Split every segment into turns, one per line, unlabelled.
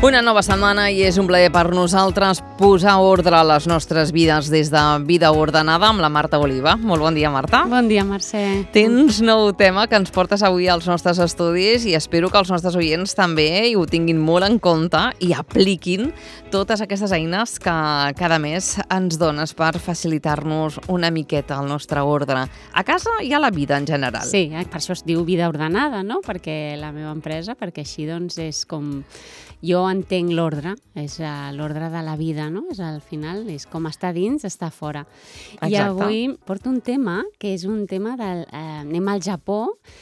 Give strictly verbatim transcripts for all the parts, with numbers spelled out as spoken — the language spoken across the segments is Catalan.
Una nova setmana i és un plaer per nosaltres posar ordre a les nostres vides des de Vida Ordenada amb la Marta Oliva. Molt bon dia, Marta.
Bon dia, Mercè.
Tens nou tema que ens portes avui als nostres estudis i espero que els nostres oients també i ho tinguin molt en compte i apliquin totes aquestes eines que cada mes ens dones per facilitar-nos una miqueta el nostre ordre a casa i a la vida en general.
Sí, per això es diu Vida Ordenada, no? Perquè la meva empresa, perquè així doncs és com... Jo entenc l'ordre, és l'ordre de la vida, no? És al final, és com està dins, està fora.
Exacte.
I avui porto un tema que és un tema del... Eh, anem al Japó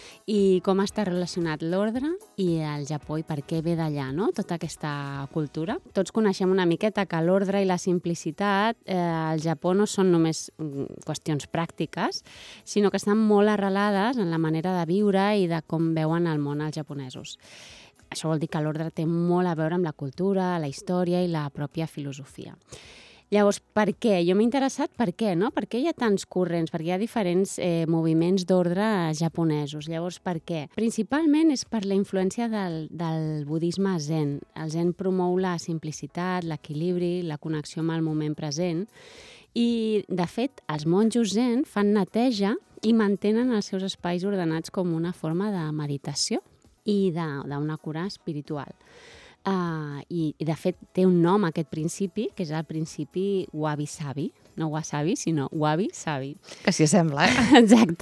i com està relacionat l'ordre i el Japó i per què ve d'allà, no? Tota aquesta cultura. Tots coneixem una miqueta que l'ordre i la simplicitat eh, al Japó no són només qüestions pràctiques, sinó que estan molt arrelades en la manera de viure i de com veuen el món els japonesos. Això vol dir que l'ordre té molt a veure amb la cultura, la història i la pròpia filosofia. Llavors, per què? Jo m'he interessat per què, no? Per què hi ha tants corrents? Perquè hi ha diferents eh, moviments d'ordre japonesos. Llavors, per què? Principalment és per la influència del, del budisme zen. El zen promou la simplicitat, l'equilibri, la connexió amb el moment present. I, de fet, els monjos zen fan neteja i mantenen els seus espais ordenats com una forma de meditació i d'una cura espiritual. Uh, i, I, de fet, té un nom aquest principi, que és el principi wabi-sabi. No wasabi, sinó wabi-sabi.
Que s'hi sembla, eh?
Exacte.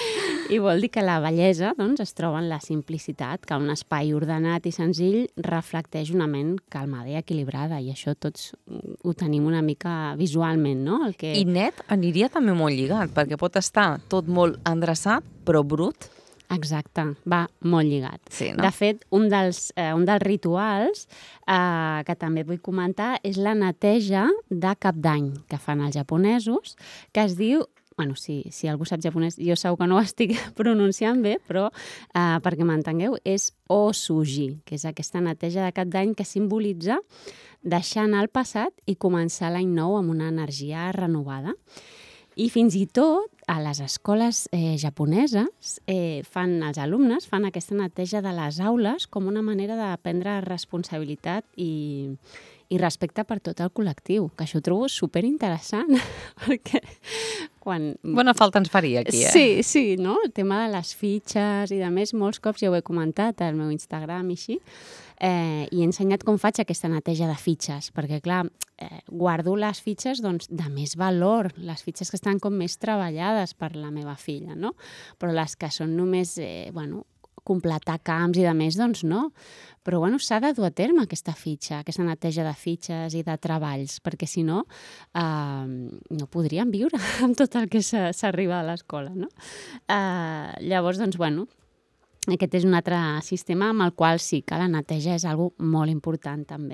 I vol dir que la bellesa doncs, es troba en la simplicitat, que un espai ordenat i senzill reflecteix una ment calmada i equilibrada, i això tots ho tenim una mica visualment, no? El que...
I net aniria també molt lligat, perquè pot estar tot molt endreçat, però brut.
Exacte, va molt lligat.
Sí, no?
De fet, un dels, eh, un dels rituals eh, que també vull comentar és la neteja de cap d'any que fan els japonesos, que es diu, bueno, si, si algú sap japonès, jo segur que no ho estic pronunciant bé, però eh, perquè m'entengueu, és osuji, que és aquesta neteja de cap d'any que simbolitza deixar anar el passat i començar l'any nou amb una energia renovada. I fins i tot a les escoles eh, japoneses eh, fan, els alumnes fan aquesta neteja de les aules com una manera de prendre responsabilitat i, i respecte per tot el col·lectiu, que això ho trobo superinteressant, perquè quan...
Bona falta ens faria aquí, eh?
Sí, sí, no? El tema de les fitxes i de més, molts cops ja ho he comentat al meu Instagram i així, Eh, i he ensenyat com faig aquesta neteja de fitxes, perquè, clar, eh, guardo les fitxes doncs, de més valor, les fitxes que estan com més treballades per la meva filla, no? Però les que són només, eh, bueno, completar camps i de més, doncs no. Però, bueno, s'ha de dur a terme aquesta fitxa, aquesta neteja de fitxes i de treballs, perquè, si no, eh, no podríem viure amb tot el que s'arriba a l'escola, no? Eh, llavors, doncs, bueno, aquest és un altre sistema amb el qual sí que la neteja és algo molt important també.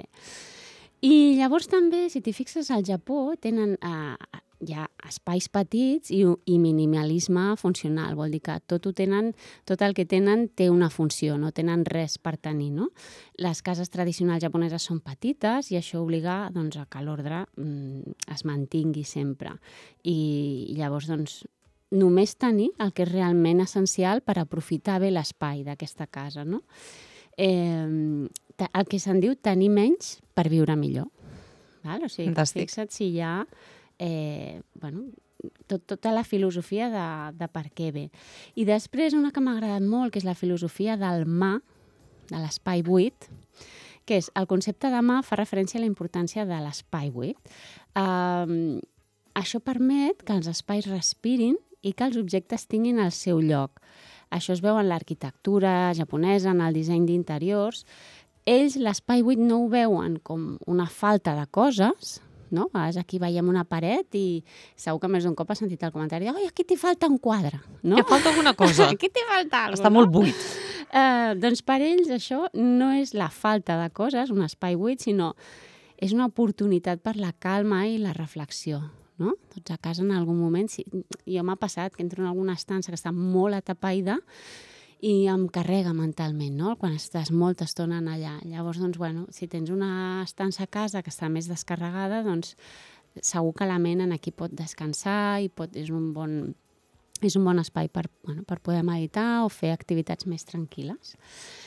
I llavors també, si t'hi fixes, al Japó tenen eh, ja espais petits i, i minimalisme funcional. Vol dir que tot, ho tenen, tot el que tenen té una funció, no tenen res per tenir, no? Les cases tradicionals japoneses són petites i això obliga doncs, a que l'ordre mm, es mantingui sempre. I llavors, doncs, només tenir el que és realment essencial per aprofitar bé l'espai d'aquesta casa, no? Eh, el que se'n diu tenir menys per viure millor. Val? O sigui,
Fantàstic.
fixa't si hi ha eh, bueno, tot, tota la filosofia de, de per què ve. I després una que m'ha agradat molt, que és la filosofia del mà, de l'espai buit, que és el concepte de mà fa referència a la importància de l'espai buit. Eh, això permet que els espais respirin i que els objectes tinguin el seu lloc. Això es veu en l'arquitectura japonesa, en el disseny d'interiors. Ells l'espai buit no ho veuen com una falta de coses, no? Aquí veiem una paret i segur que més d'un cop has sentit el comentari «Oi, aquí t'hi falta un quadre», no?
Hi falta alguna cosa.
Aquí t'hi falta alguna cosa.
Està molt buit.
Uh, doncs per ells això no és la falta de coses, un espai buit, sinó és una oportunitat per la calma i la reflexió. No? Tots a casa en algun moment, sí, jo m'ha passat que entro en alguna estança que està molt atapeïda i em carrega mentalment, no? Quan estàs molta estona allà. Llavors, doncs, bueno, si tens una estança a casa que està més descarregada, doncs segur que la ment en aquí pot descansar i pot, és un bon, és un bon espai per, bueno, per poder meditar o fer activitats més tranquil·les.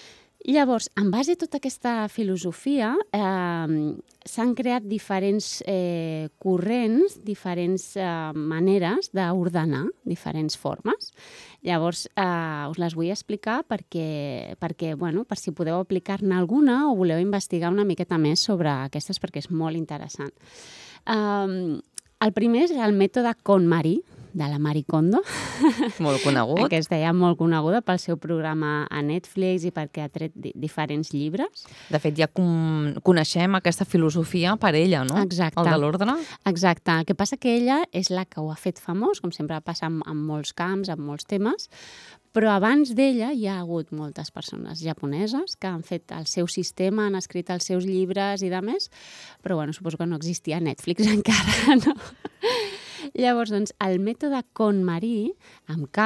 Llavors, en base a tota aquesta filosofia, eh, s'han creat diferents eh, corrents, diferents eh, maneres d'ordenar, diferents formes. Llavors, eh, us les vull explicar perquè, perquè bueno, per si podeu aplicar-ne alguna o voleu investigar una miqueta més sobre aquestes, perquè és molt interessant. Eh, el primer és el mètode KonMari, de la Marie Kondo.
Molt conegut.
Aquesta ja molt coneguda pel seu programa a Netflix i perquè ha tret di diferents llibres.
De fet, ja com coneixem aquesta filosofia per ella, no?
Exacte.
El de l'ordre.
Exacte. El que passa que ella és la que ho ha fet famós, com sempre passa en, en molts camps, en molts temes, però abans d'ella hi ha hagut moltes persones japoneses que han fet el seu sistema, han escrit els seus llibres i de més, però bueno, suposo que no existia Netflix encara, no? Llavors, doncs, el mètode KonMari, amb K,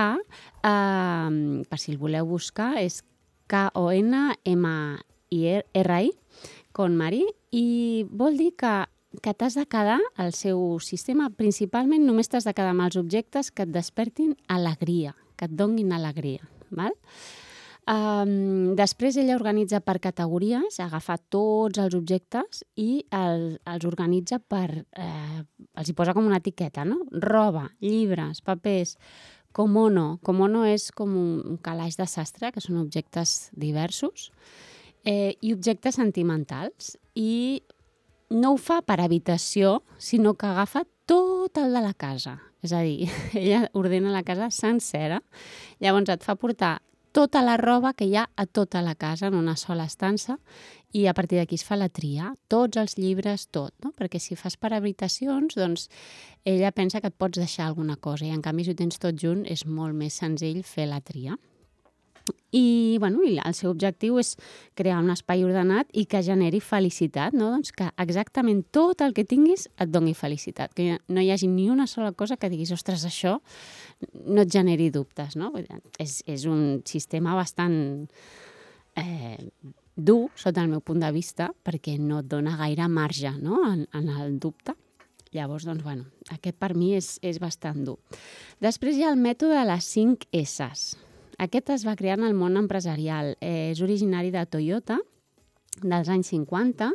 eh, per si el voleu buscar, és K O N M I R I, KonMari, i vol dir que, que t'has de quedar, el seu sistema, principalment només t'has de quedar amb els objectes que et despertin alegria, que et donguin alegria, val? Um, després ella organitza per categories, agafa tots els objectes i el, els organitza per... Eh, els hi posa com una etiqueta, no? Roba, llibres, papers, komono. Komono és com un, un calaix de sastre, que són objectes diversos, eh, i objectes sentimentals. I no ho fa per habitació, sinó que agafa tot el de la casa. És a dir, ella ordena la casa sencera, llavors et fa portar tota la roba que hi ha a tota la casa en una sola estança i a partir d'aquí es fa la tria, tots els llibres, tot, no? Perquè si fas per habitacions, doncs ella pensa que et pots deixar alguna cosa i en canvi si ho tens tot junt és molt més senzill fer la tria. I, bueno, i el seu objectiu és crear un espai ordenat i que generi felicitat, no? Doncs que exactament tot el que tinguis et doni felicitat, que no hi hagi ni una sola cosa que diguis, ostres, això no et generi dubtes, no? És, és un sistema bastant eh, dur, sota el meu punt de vista, perquè no et dona gaire marge, no? en, en el dubte. Llavors, doncs, bueno, aquest per mi és, és bastant dur. Després hi ha el mètode de les cinc esses. Aquest es va crear en el món empresarial. Eh, és originari de Toyota, dels anys cinquanta,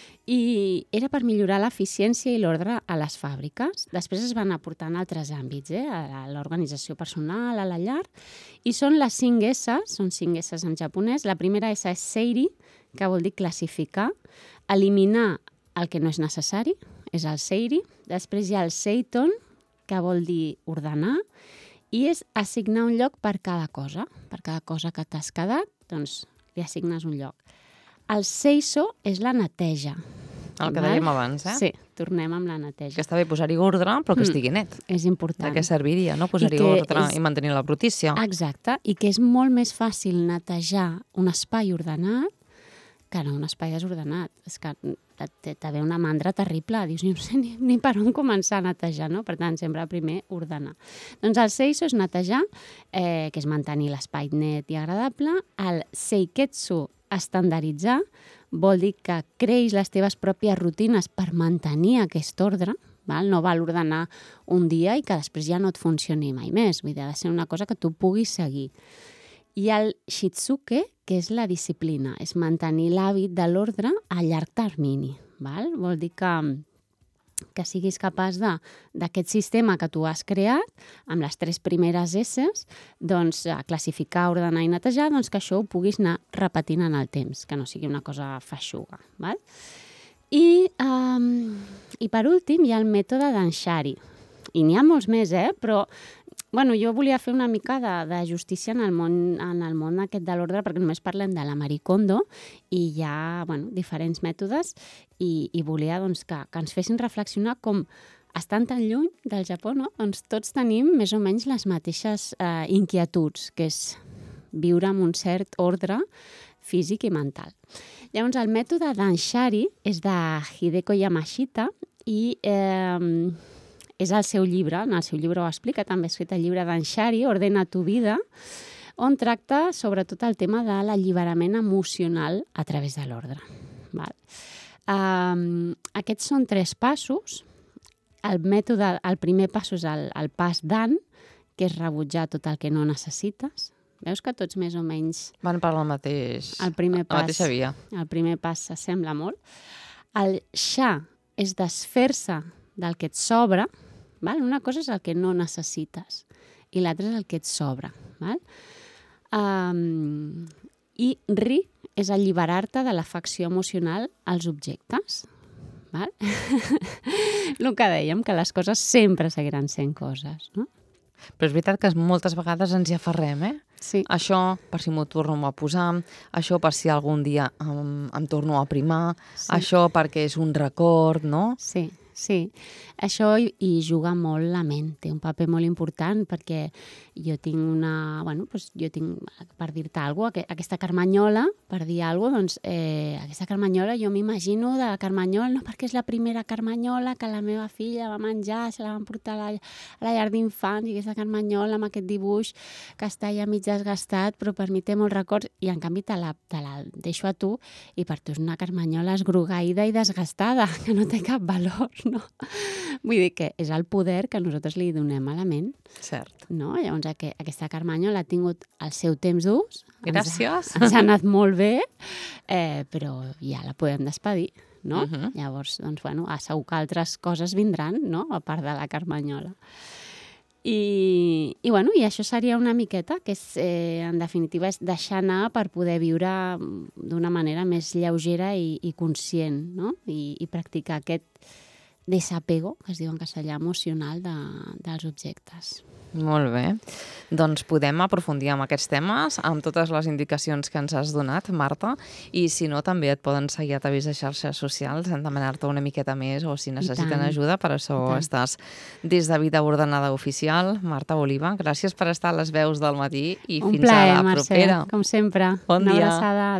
i era per millorar l'eficiència i l'ordre a les fàbriques. Després es van aportar en altres àmbits, eh, a l'organització personal, a la llar, i són les cinc esses, són cinc esses en japonès. La primera essa és seiri, que vol dir classificar, eliminar el que no és necessari, és el seiri. Després hi ha el seiton, que vol dir ordenar, i és assignar un lloc per cada cosa. Per cada cosa que t'has quedat, doncs li assignes un lloc. El seiso és la neteja.
El que dèiem abans, eh?
Sí, tornem amb la neteja.
Que està bé posar-hi ordre, però que estigui net.
Mm, és important.
De què serviria, no? Posar-hi ordre és... i mantenir la brutícia.
Exacte, i que és molt més fàcil netejar un espai ordenat que no un espai desordenat. És que te ve una mandra terrible, dius, no sé ni, ni per on començar a netejar, no? Per tant, sempre primer ordenar. Doncs el seiso és netejar, eh, que és mantenir l'espai net i agradable. El seiketsu, estandarditzar, vol dir que creïs les teves pròpies rutines per mantenir aquest ordre, val? No val ordenar un dia i que després ja no et funcioni mai més. Vull dir, ha de ser una cosa que tu puguis seguir. I el shitsuke, que és la disciplina, és mantenir l'hàbit de l'ordre a llarg termini. Val? Vol dir que, que siguis capaç d'aquest sistema que tu has creat, amb les tres primeres esses, doncs, a classificar, ordenar i netejar, doncs que això ho puguis anar repetint en el temps, que no sigui una cosa feixuga. Val? I, um, I per últim hi ha el mètode d'Anshari. I n'hi ha molts més, eh? Però bueno, jo volia fer una mica de, de justícia en el món, en el món aquest de l'ordre, perquè només parlem de la Marie Kondo i hi ha bueno, diferents mètodes i, i volia doncs, que, que ens fessin reflexionar com estan tan lluny del Japó, no? Doncs tots tenim més o menys les mateixes eh, inquietuds, que és viure amb un cert ordre físic i mental. Llavors, el mètode d'Anshari és de Hideko Yamashita i eh, és el seu llibre, en el seu llibre ho explica, també ha escrit el llibre d'Anshari, Ordena tu vida, on tracta sobretot el tema de l'alliberament emocional a través de l'ordre. Um, aquests són tres passos. El mètode, el primer pas és el, el pas d'An, que és rebutjar tot el que no necessites. Veus que tots més o menys
Van per al mateix...
el primer
la
pas,
mateixa via.
el primer pas s'assembla molt. El xa és desfer-se del que et sobra, val? Una cosa és el que no necessites i l'altra és el que et sobra. Val? Um, I ri és alliberar-te de l'afecció emocional als objectes. Val? El que dèiem, que les coses sempre seguiran sent coses, no?
Però és veritat que moltes vegades ens hi aferrem, eh?
Sí.
Això per si m'ho torno a posar, això per si algun dia em, em torno a aprimar,
Sí.
això perquè és un record, no?
Sí, sí. Això hi, hi juga molt la ment, té un paper molt important perquè jo tinc una... Bueno, doncs jo tinc, per dir-te alguna cosa, aquesta carmanyola, per dir alguna cosa, doncs eh, aquesta carmanyola jo m'imagino de la carmanyola, no perquè és la primera carmanyola que la meva filla va menjar, se la van portar a la, a la llar d'infants, i aquesta carmanyola amb aquest dibuix que està ja mig desgastat, però per mi té molts records, i en canvi te la, te la deixo a tu i per tu és una carmanyola esgrogaïda i desgastada, que no té cap valor, no? Vull dir que és el poder que nosaltres li donem a la ment,
Cert.
no? Llavors, que aquesta carmanyola ha tingut el seu temps d'ús.
Gràcies.
Ens ha, ens ha anat molt bé, eh, però ja la podem despedir, no?
Uh-huh.
Llavors, doncs, bueno, segur que altres coses vindran, no?, a part de la carmanyola. I, i, bueno, i això seria una miqueta, que és, eh, en definitiva és deixar anar per poder viure d'una manera més lleugera i, i conscient, no? I, i practicar aquest desapego, que es diu en castellà, emocional de, dels objectes.
Molt bé. Doncs podem aprofundir en aquests temes amb totes les indicacions que ens has donat, Marta, i si no també et poden seguir a través de xarxes socials en demanar-te una miqueta més o si necessiten ajuda, per això estàs des de Vida Ordenada Oficial. Marta Oliva, gràcies per estar a les veus del matí i
Un
fins
plaer,
a la
Mercè,
propera.
com sempre.
Bon
una
dia.
abraçada.